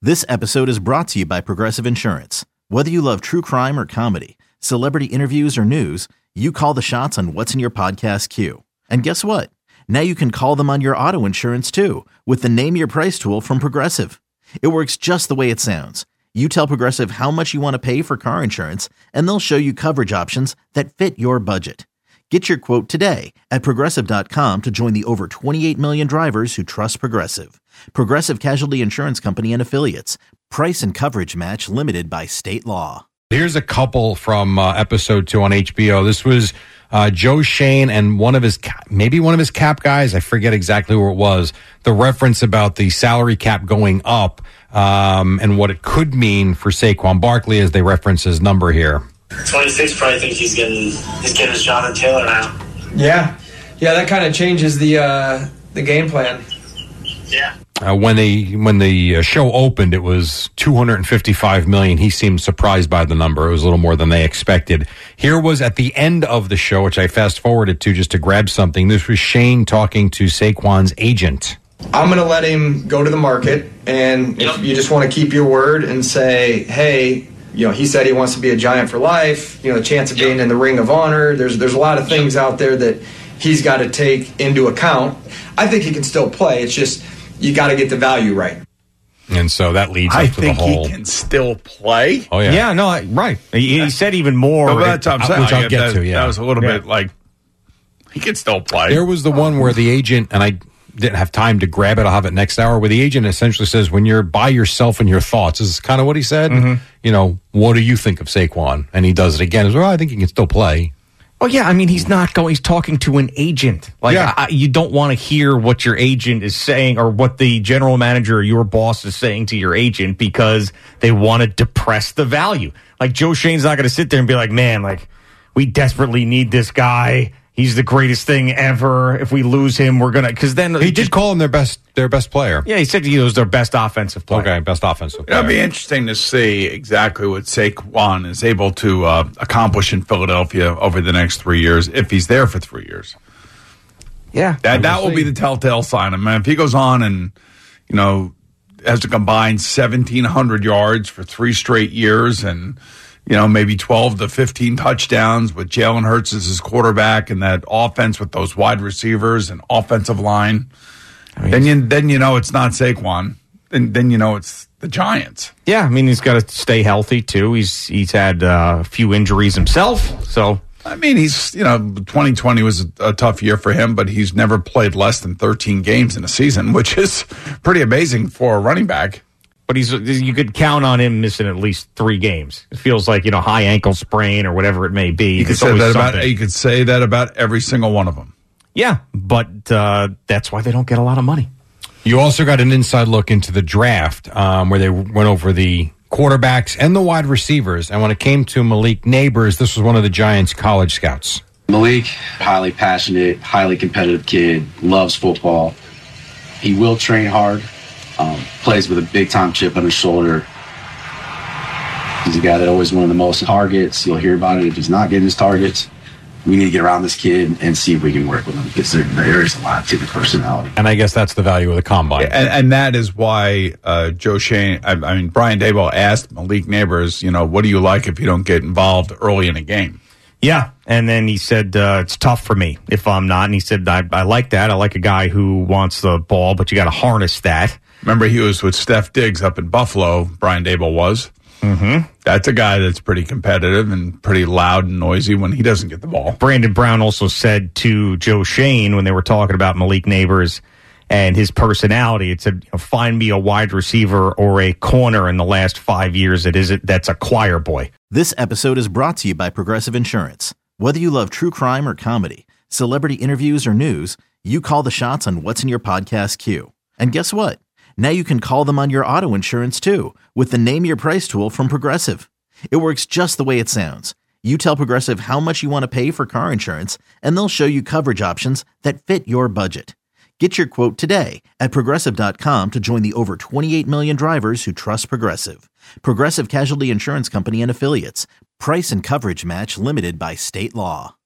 This episode is brought to you by Progressive Insurance. Whether you love true crime or comedy, celebrity interviews or news, you call the shots on what's in your podcast queue. And guess what? Now you can call them on your auto insurance too with the Name Your Price tool from Progressive. It works just the way it sounds. You tell Progressive how much you want to pay for car insurance, and they'll show you coverage options that fit your budget. Get your quote today at Progressive.com to join the over 28 million drivers who trust Progressive. Progressive Casualty Insurance Company and Affiliates. Price and coverage match limited by state law. Here's a couple from episode 2 on HBO. This was Joe Schoen and one of his cap guys. I forget exactly who it was. The reference about the salary cap going up and what it could mean for Saquon Barkley as they reference his number here. 26 probably thinks he's getting his Jonathan Taylor now. Yeah, that kind of changes the game plan. Yeah. When the show opened, it was $255 million. He seemed surprised by the number. It was a little more than they expected. Here was at the end of the show, which I fast forwarded to just to grab something. This was Shane talking to Saquon's agent. I'm going to let him go to the market, and if you just want to keep your word and say, hey, he said he wants to be a Giant for life, the chance of being in the Ring of Honor. There's a lot of things out there that he's got to take into account. I think he can still play. It's just you got to get the value right. And so that leads up to the whole... I think he can still play. Oh, yeah. Yeah, no, right. He said even more. But that's what I'm saying. Which I'll get to, yeah. That was a little bit like, he can still play. There was the one where the agent, and I didn't have time to grab it, I'll have it next hour, where the agent essentially says, when you're by yourself in your thoughts, this is kind of what he said. Mm-hmm. What do you think of Saquon? And he does it again. He's, well, I think he can still play. Oh, yeah. I mean, he's talking to an agent. You don't want to hear what your agent is saying or what the general manager or your boss is saying to your agent because they want to depress the value. Like, Joe Shane's not going to sit there and be like, man, we desperately need this guy. He's the greatest thing ever. If we lose him, we're going to... Because then... He did call him their best player. Yeah, he said he was their best offensive player. Okay, best offensive player. It'll be interesting to see exactly what Saquon is able to accomplish in Philadelphia over the next 3 years, if he's there for 3 years. Yeah. That will be the telltale sign. I mean, if he goes on and, has a combined 1,700 yards for 3 straight years and... maybe 12 to 15 touchdowns with Jalen Hurts as his quarterback and that offense with those wide receivers and offensive line. Then you know it's not Saquon. Then you know it's the Giants. Yeah, I mean, he's got to stay healthy, too. He's had a few injuries himself, so... I mean, 2020 was a tough year for him, but he's never played less than 13 games in a season, which is pretty amazing for a running back. But you could count on him missing at least 3 games. It feels like, high ankle sprain or whatever it may be. You could say that about every single one of them. Yeah, but that's why they don't get a lot of money. You also got an inside look into the draft where they went over the quarterbacks and the wide receivers. And when it came to Malik Nabers, this was one of the Giants' college scouts. Malik, highly passionate, highly competitive kid, loves football. He will train hard. Plays with a big-time chip on his shoulder. He's a guy that always won the most targets. You'll hear about it if he's not getting his targets. We need to get around this kid and see if we can work with him because there is a lot to the personality. And I guess that's the value of the combine. And that is why Joe Schoen, Brian Daboll asked Malik Nabers, what do you like if you don't get involved early in a game? Yeah, and then he said, it's tough for me if I'm not. And he said, I like that. I like a guy who wants the ball, but you got to harness that. Remember, he was with Steph Diggs up in Buffalo, Brian Daboll was. Mm-hmm. That's a guy that's pretty competitive and pretty loud and noisy when he doesn't get the ball. Brandon Brown also said to Joe Schoen when they were talking about Malik Nabers and his personality, it said, find me a wide receiver or a corner in the last 5 years that's a choir boy. This episode is brought to you by Progressive Insurance. Whether you love true crime or comedy, celebrity interviews or news, you call the shots on what's in your podcast queue. And guess what? Now you can call them on your auto insurance too with the Name Your Price tool from Progressive. It works just the way it sounds. You tell Progressive how much you want to pay for car insurance, and they'll show you coverage options that fit your budget. Get your quote today at Progressive.com to join the over 28 million drivers who trust Progressive. Progressive Casualty Insurance Company and Affiliates. Price and coverage match limited by state law.